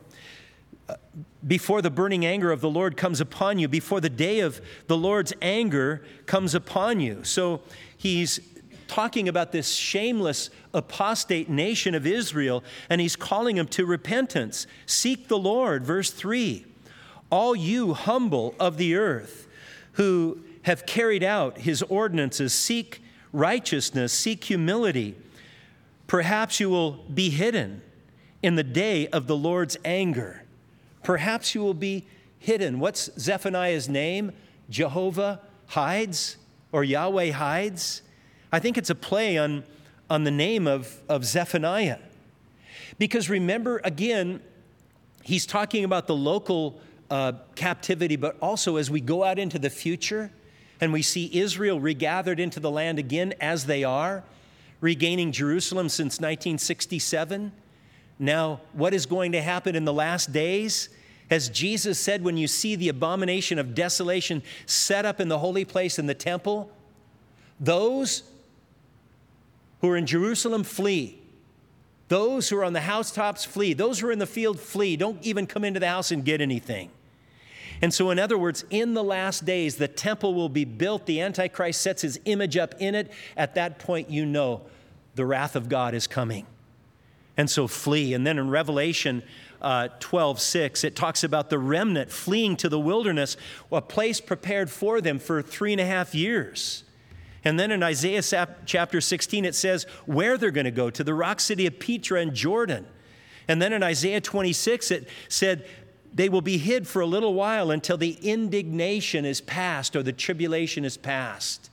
Before the burning anger of the Lord comes upon you, before the day of the Lord's anger comes upon you. So he's talking about this shameless apostate nation of Israel, and he's calling them to repentance. Seek the Lord, verse three. All you humble of the earth who have carried out his ordinances, seek righteousness, seek humility. Perhaps you will be hidden in the day of the Lord's anger. Perhaps you will be hidden. What's Zephaniah's name? Jehovah hides, or Yahweh hides? I think it's a play on, on the name of, of Zephaniah. Because remember, again, he's talking about the local uh, captivity, but also as we go out into the future and we see Israel regathered into the land again as they are, regaining Jerusalem since nineteen sixty-seven. Now, what is going to happen in the last days? As Jesus said, when you see the abomination of desolation set up in the holy place in the temple, those who are in Jerusalem, flee. Those who are on the housetops, flee. Those who are in the field, flee. Don't even come into the house and get anything. And so, in other words, in the last days, the temple will be built. The Antichrist sets his image up in it. At that point, you know the wrath of God is coming. And so flee. And then in Revelation, uh, twelve six, it talks about the remnant fleeing to the wilderness, a place prepared for them for three and a half years. And then in Isaiah chapter sixteen, it says where they're going to go, to the rock city of Petra in Jordan. And then in Isaiah twenty-six, it said they will be hid for a little while until the indignation is past or the tribulation is past.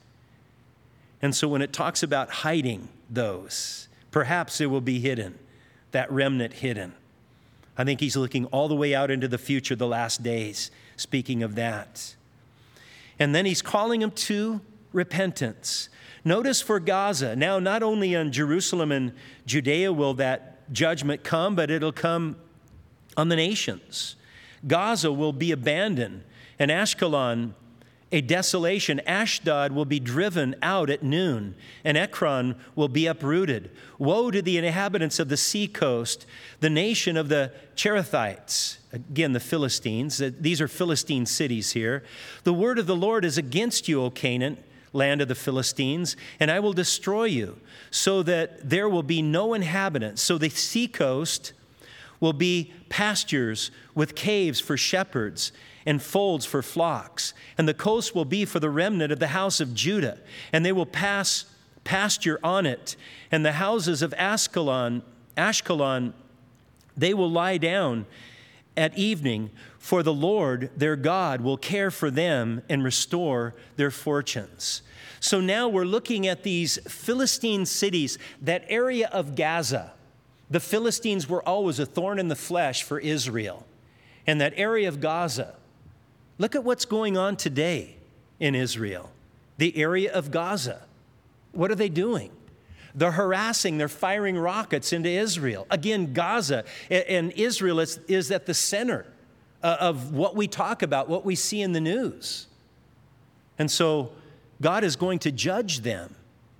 And so when it talks about hiding those, perhaps it will be hidden, that remnant hidden. I think he's looking all the way out into the future, the last days, speaking of that. And then he's calling them to repentance. Notice for Gaza, now not only on Jerusalem and Judea will that judgment come, but it'll come on the nations. Gaza will be abandoned, and Ashkelon a desolation. Ashdod will be driven out at noon, and Ekron will be uprooted. Woe to the inhabitants of the seacoast, the nation of the Cherethites. Again, the Philistines. These are Philistine cities here. The word of the Lord is against you, O Canaan, land of the Philistines, and I will destroy you, so that there will be no inhabitants. So the seacoast will be pastures with caves for shepherds and folds for flocks. And the coast will be for the remnant of the house of Judah, and they will pass pasture on it. And the houses of Ashkelon, Ashkelon, they will lie down at evening, for the Lord their God will care for them and restore their fortunes. So now we're looking at these Philistine cities, that area of Gaza. The Philistines were always a thorn in the flesh for Israel. And that area of Gaza, look at what's going on today in Israel. The area of Gaza. What are they doing? They're harassing, they're firing rockets into Israel. Again, Gaza and Israel is, is at the center of what we talk about, what we see in the news. And so God is going to judge them.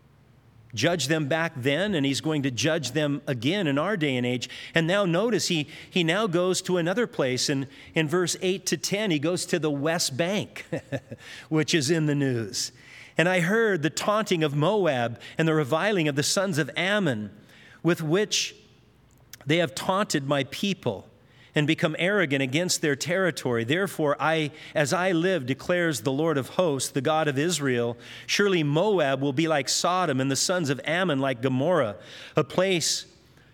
Judge them back then, and he's going to judge them again in our day and age. And now notice, he, he now goes to another place. And in verse eight to ten, he goes to the West Bank, which is in the news. And I heard the taunting of Moab and the reviling of the sons of Ammon, with which they have taunted my people and become arrogant against their territory. Therefore, I, as I live, declares the Lord of hosts, the God of Israel, surely Moab will be like Sodom and the sons of Ammon like Gomorrah, a place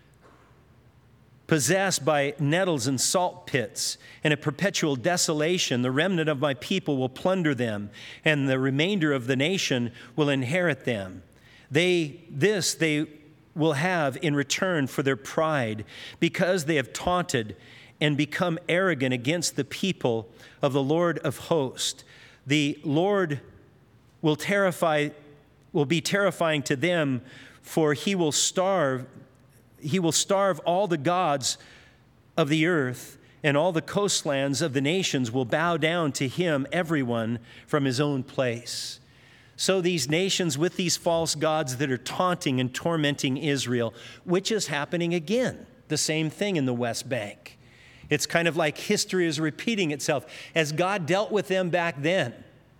possessed by nettles and salt pits, and a perpetual desolation. The remnant of my people will plunder them, and the remainder of the nation will inherit them. They, this they will have in return for their pride, because they have taunted and become arrogant against the people of the Lord of hosts. The Lord will terrify, will be terrifying to them, for he will starve, he will starve all the gods of the earth, and all the coastlands of the nations will bow down to him, everyone from his own place. So these nations with these false gods that are taunting and tormenting Israel, which is happening again, the same thing in the West Bank. It's kind of like history is repeating itself. As God dealt with them back then,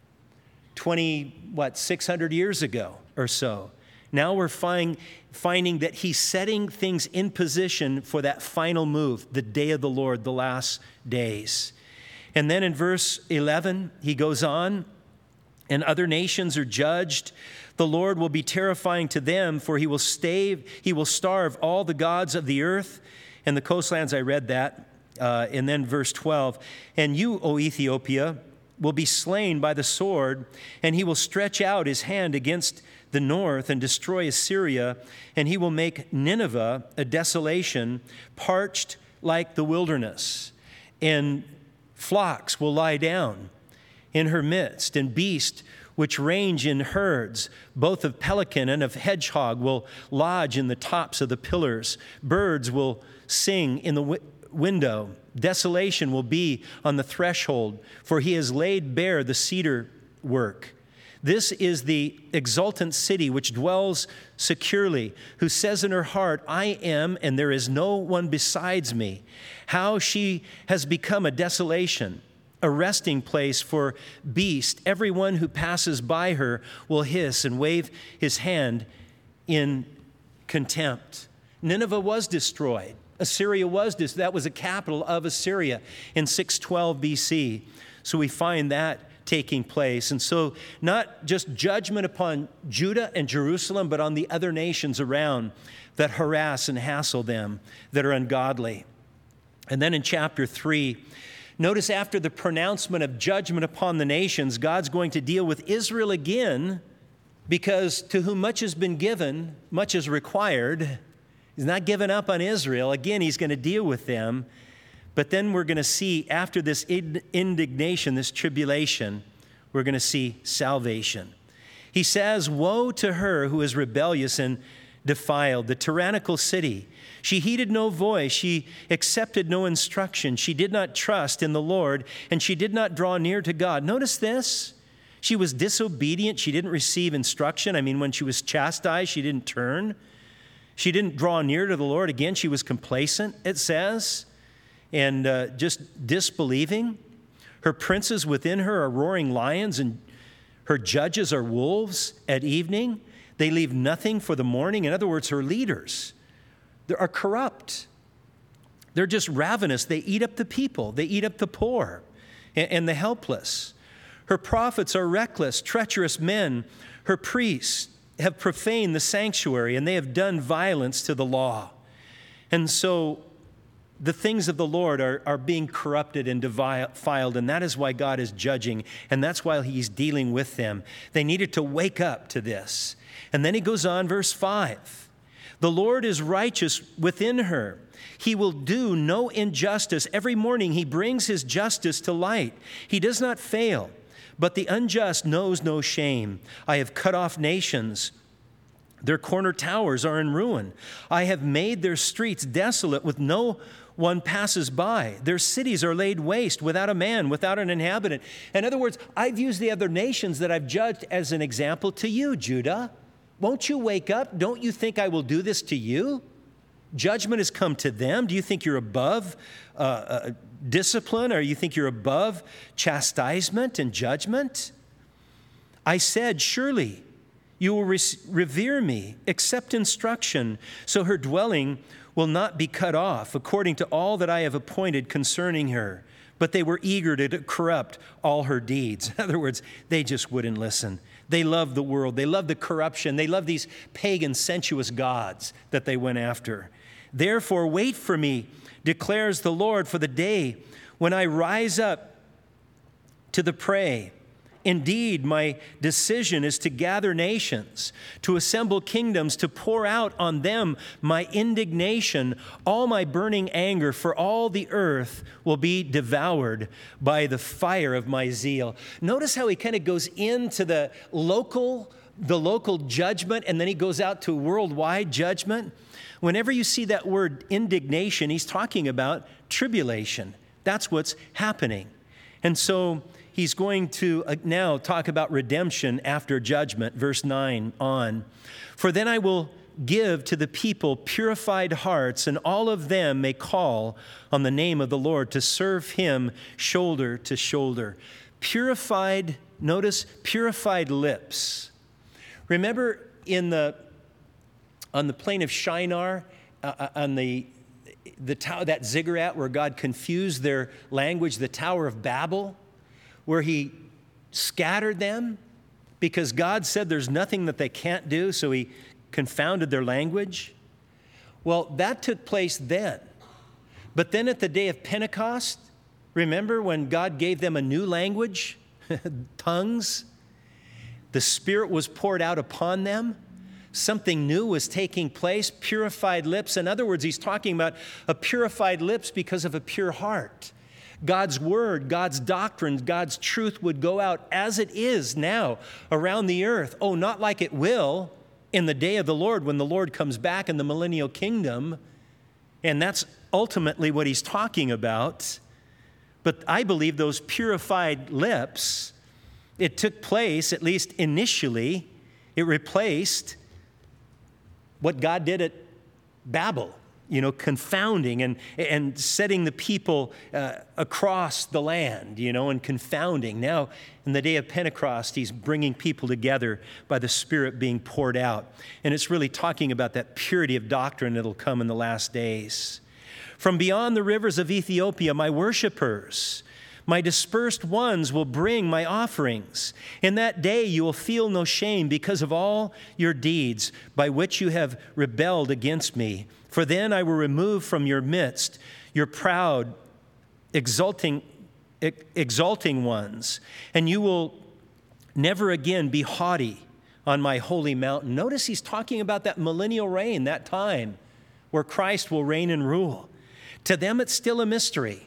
twenty, what, six hundred years ago or so. Now we're find, finding that he's setting things in position for that final move, the day of the Lord, the last days. And then in verse eleven, he goes on, and other nations are judged. The Lord will be terrifying to them, for he will stave, he will starve all the gods of the earth. And the coastlands, I read that. Uh, and then verse twelve, and you, O Ethiopia, will be slain by the sword, and he will stretch out his hand against the north and destroy Assyria, and he will make Nineveh a desolation, parched like the wilderness. And flocks will lie down in her midst, and beasts which range in herds, both of pelican and of hedgehog, will lodge in the tops of the pillars. Birds will sing in the wi- window. Desolation will be on the threshold, for he has laid bare the cedar work. This is the exultant city which dwells securely, who says in her heart, I am, and there is no one besides me. How she has become a desolation, a resting place for beast. Everyone who passes by her will hiss and wave his hand in contempt. Nineveh was destroyed. Assyria was this. That was a capital of Assyria in six twelve B C. So we find that taking place. And so not just judgment upon Judah and Jerusalem, but on the other nations around that harass and hassle them, that are ungodly. And then in chapter three, notice after the pronouncement of judgment upon the nations, God's going to deal with Israel again, because to whom much has been given, much is required. He's not given up on Israel. Again, he's going to deal with them. But then we're going to see, after this indignation, this tribulation, we're going to see salvation. He says, "Woe to her who is rebellious and defiled, the tyrannical city. She heeded no voice. She accepted no instruction. She did not trust in the Lord, and she did not draw near to God." Notice this. She was disobedient. She didn't receive instruction. I mean, when she was chastised, she didn't turn. She didn't draw near to the Lord. Again, she was complacent, it says, and uh, just disbelieving. Her princes within her are roaring lions, and her judges are wolves at evening. They leave nothing for the morning. In other words, her leaders they are corrupt. They're just ravenous. They eat up the people. They eat up the poor and, and the helpless. Her prophets are reckless, treacherous men. Her priests have profaned the sanctuary, and they have done violence to the law. And so the things of the Lord are, are being corrupted and defiled, and that is why God is judging, and that's why he's dealing with them. They needed to wake up to this. And then he goes on, verse five. "The Lord is righteous within her. He will do no injustice. Every morning he brings his justice to light. He does not fail. But the unjust knows no shame. I have cut off nations. Their corner towers are in ruin. I have made their streets desolate with no one passes by. Their cities are laid waste without a man, without an inhabitant." In other words, I've used the other nations that I've judged as an example to you, Judah. Won't you wake up? Don't you think I will do this to you? Judgment has come to them. Do you think you're above uh, uh, discipline, or you think you're above chastisement and judgment? I said, "Surely you will re- revere me, accept instruction, so her dwelling will not be cut off, according to all that I have appointed concerning her." But they were eager to corrupt all her deeds. In other words, they just wouldn't listen. They loved the world. They loved the corruption. They loved these pagan, sensuous gods that they went after. "Therefore, wait for me, declares the Lord, for the day when I rise up to the prey. Indeed, my decision is to gather nations, to assemble kingdoms, to pour out on them my indignation. All my burning anger for all the earth will be devoured by the fire of my zeal." Notice how he kind of goes into the local, the local judgment, and then he goes out to worldwide judgment. Whenever you see that word indignation, he's talking about tribulation. That's what's happening. And so he's going to now talk about redemption after judgment, verse nine on. "For then I will give to the people purified hearts, and all of them may call on the name of the Lord to serve him shoulder to shoulder." Purified, notice, purified lips. Remember in the on the plain of Shinar, uh, on the the tower, that ziggurat where God confused their language, the Tower of Babel, where he scattered them because God said there's nothing that they can't do, so he confounded their language. Well, that took place then. But then at the day of Pentecost, remember when God gave them a new language, tongues? The Spirit was poured out upon them. Something new was taking place, purified lips. In other words, he's talking about a purified lips because of a pure heart. God's word, God's doctrine, God's truth would go out as it is now around the earth. Oh, not like it will in the day of the Lord when the Lord comes back in the millennial kingdom. And that's ultimately what he's talking about. But I believe those purified lips, it took place, at least initially, it replaced what God did at Babel, you know, confounding and, and setting the people uh, across the land, you know, and confounding. Now, in the day of Pentecost, he's bringing people together by the Spirit being poured out. And it's really talking about that purity of doctrine that'll come in the last days. From beyond the rivers of Ethiopia, my worshipers, my dispersed ones will bring my offerings. In that day you will feel no shame because of all your deeds by which you have rebelled against me. For then I will remove from your midst your proud, exulting, exalting ones, and you will never again be haughty on my holy mountain. Notice he's talking about that millennial reign, that time where Christ will reign and rule. To them, it's still a mystery.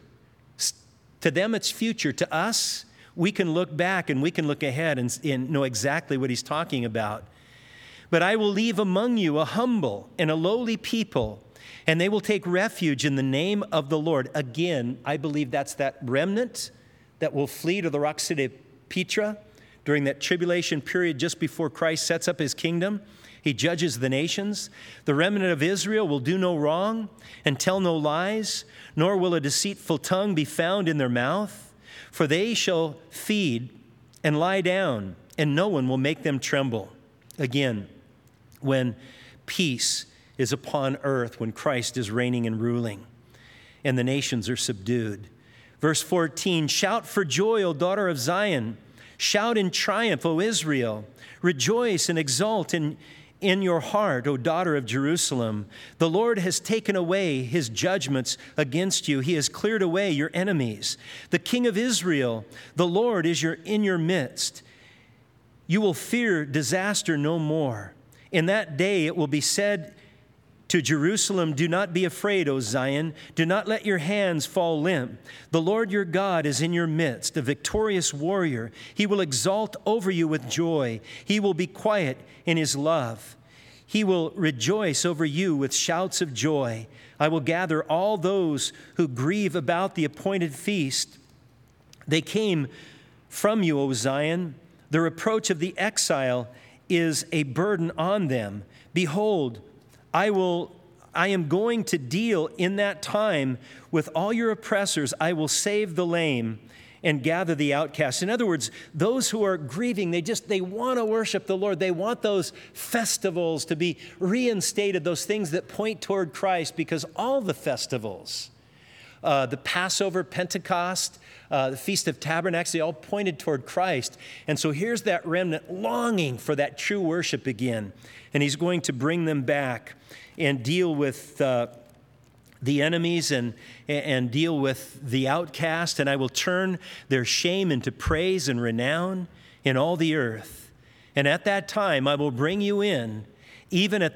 To them, it's future. To us, we can look back and we can look ahead and, and know exactly what he's talking about. But I will leave among you a humble and a lowly people, and they will take refuge in the name of the Lord. Again, I believe that's that remnant that will flee to the rock city of Petra during that tribulation period just before Christ sets up his kingdom. He judges the nations. The remnant of Israel will do no wrong and tell no lies, nor will a deceitful tongue be found in their mouth. For they shall feed and lie down, and no one will make them tremble. Again, when peace is upon earth, when Christ is reigning and ruling, and the nations are subdued. Verse fourteen, shout for joy, O daughter of Zion. Shout in triumph, O Israel. Rejoice and exult in In your heart, O daughter of Jerusalem. The Lord has taken away his judgments against you. He has cleared away your enemies. The King of Israel, the Lord is your, in your midst. You will fear disaster no more. In that day it will be said to Jerusalem, do not be afraid, O Zion. Do not let your hands fall limp. The Lord your God is in your midst, a victorious warrior. He will exult over you with joy. He will be quiet in his love. He will rejoice over you with shouts of joy. I will gather all those who grieve about the appointed feast. They came from you, O Zion. The reproach of the exile is a burden on them. Behold, I will, I am going to deal in that time with all your oppressors. I will save the lame and gather the outcasts. In other words, those who are grieving, they just, they want to worship the Lord. They want those festivals to be reinstated, those things that point toward Christ, because all the festivals, uh, the Passover, Pentecost, uh, the Feast of Tabernacles, they all pointed toward Christ. And so here's that remnant longing for that true worship again. And he's going to bring them back and deal with uh, the enemies and, and deal with the outcast. And I will turn their shame into praise and renown in all the earth. And at that time, I will bring you in, even at,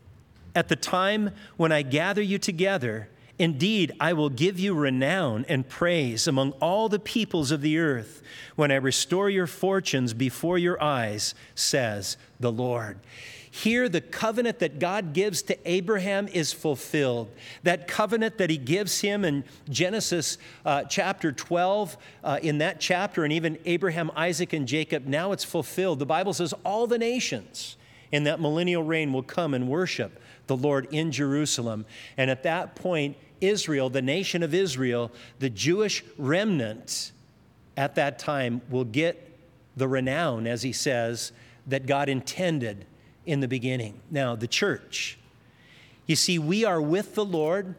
at the time when I gather you together. Indeed, I will give you renown and praise among all the peoples of the earth when I restore your fortunes before your eyes, says the Lord. Here, the covenant that God gives to Abraham is fulfilled. That covenant that he gives him in Genesis uh, chapter twelve, uh, in that chapter, and even Abraham, Isaac, and Jacob, now it's fulfilled. The Bible says all the nations in that millennial reign will come and worship the Lord in Jerusalem. And at that point, Israel, the nation of Israel, the Jewish remnant at that time will get the renown, as he says, that God intended in the beginning. Now, the church. You see, we are with the Lord.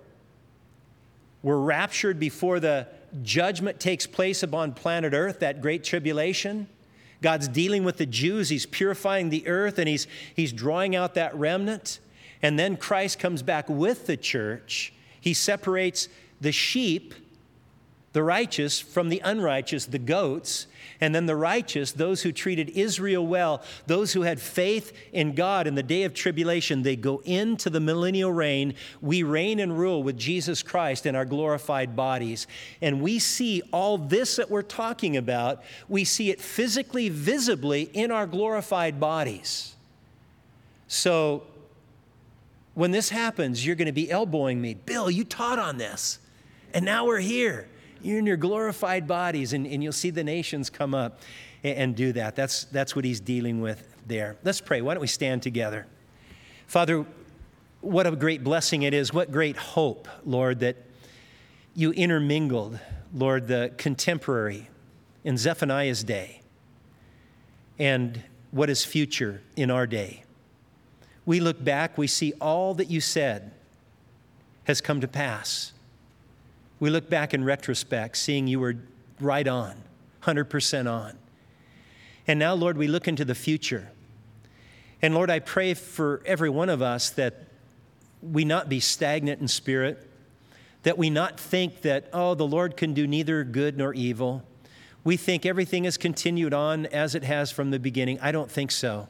We're raptured before the judgment takes place upon planet Earth, that great tribulation. God's dealing with the Jews. He's purifying the earth, and he's, he's drawing out that remnant. And then Christ comes back with the church. He separates the sheep, the righteous, from the unrighteous, the goats. And then the righteous, those who treated Israel well, those who had faith in God in the day of tribulation, they go into the millennial reign. We reign and rule with Jesus Christ in our glorified bodies. And we see all this that we're talking about, we see it physically, visibly in our glorified bodies. So when this happens, you're going to be elbowing me. Bill, you taught on this. And now we're here. You're in your glorified bodies, and, and you'll see the nations come up and, and do that. That's, that's what he's dealing with there. Let's pray. Why don't we stand together? Father, what a great blessing it is. What great hope, Lord, that you intermingled, Lord, the contemporary in Zephaniah's day and what is future in our day. We look back, we see all that you said, has come to pass. We look back in retrospect, seeing you were right on, one hundred percent on. And now, Lord, we look into the future. And Lord, I pray for every one of us that we not be stagnant in spirit, that we not think that, oh, the Lord can do neither good nor evil. We think everything has continued on as it has from the beginning. I don't think so.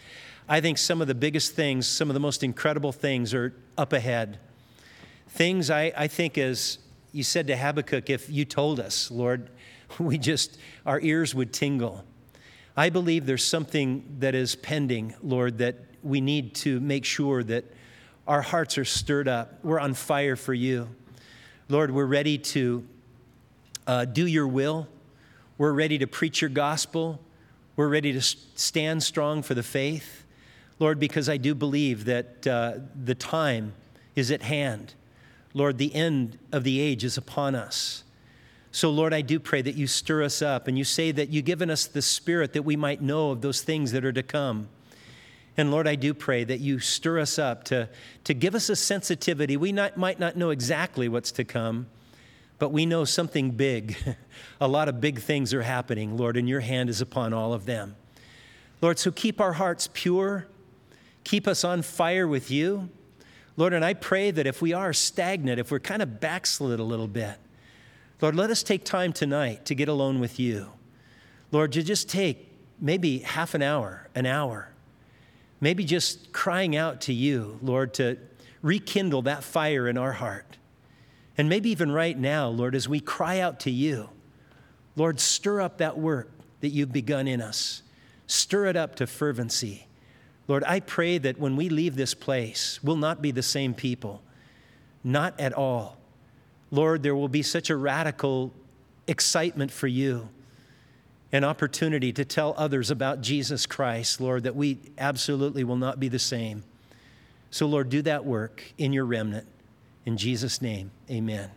I think some of the biggest things, some of the most incredible things are up ahead. Things I, I think, as you said to Habakkuk, if you told us, Lord, we just, our ears would tingle. I believe there's something that is pending, Lord, that we need to make sure that our hearts are stirred up. We're on fire for you. Lord, we're ready to uh, do your will. We're ready to preach your gospel. We're ready to stand strong for the faith. Lord, because I do believe that uh, the time is at hand. Lord, the end of the age is upon us. So, Lord, I do pray that you stir us up, and you say that you've given us the Spirit that we might know of those things that are to come. And, Lord, I do pray that you stir us up to, to give us a sensitivity. We not, might not know exactly what's to come, but we know something big. A lot of big things are happening, Lord, and your hand is upon all of them. Lord, so keep our hearts pure. Keep us on fire with you. Lord, and I pray that if we are stagnant, if we're kind of backslid a little bit, Lord, let us take time tonight to get alone with you. Lord, to just take maybe half an hour, an hour, maybe just crying out to you, Lord, to rekindle that fire in our heart. And maybe even right now, Lord, as we cry out to you, Lord, stir up that work that you've begun in us. Stir it up to fervency. Lord, I pray that when we leave this place, we'll not be the same people. Not at all. Lord, there will be such a radical excitement for you, an opportunity to tell others about Jesus Christ, Lord, that we absolutely will not be the same. So, Lord, do that work in your remnant. In Jesus' name, amen.